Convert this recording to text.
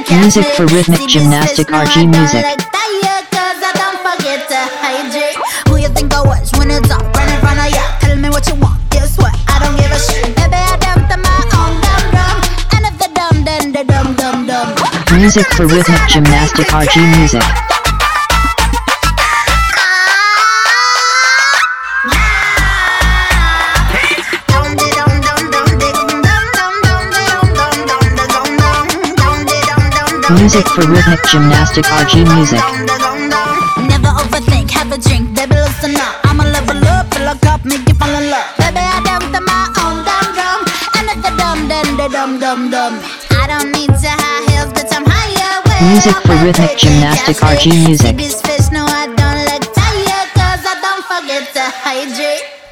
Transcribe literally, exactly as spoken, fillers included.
Music for rhythmic gymnastic R G music. Who you think I was when it's all right in front of ya? Tell me what you want, guess what? I don't give a shit. Baby, I dance to my own dum dum. And if the dum, then the dum dum dum. Music for rhythmic gymnastic R G music. Music for rhythmic gymnastic R G music. Never overthink, have a drink, baby listen up. I'ma level up, fill a cup, make you fall in love. Baby, I dance to my own dum dum. And if the dum, then the dum dum dum. I don't need to high heels, bitch, I'm higher. Way Music up for my rhythmic way. gymnastic R G music. See these fish, no I don't like tired, cause I don't forget to hydrate.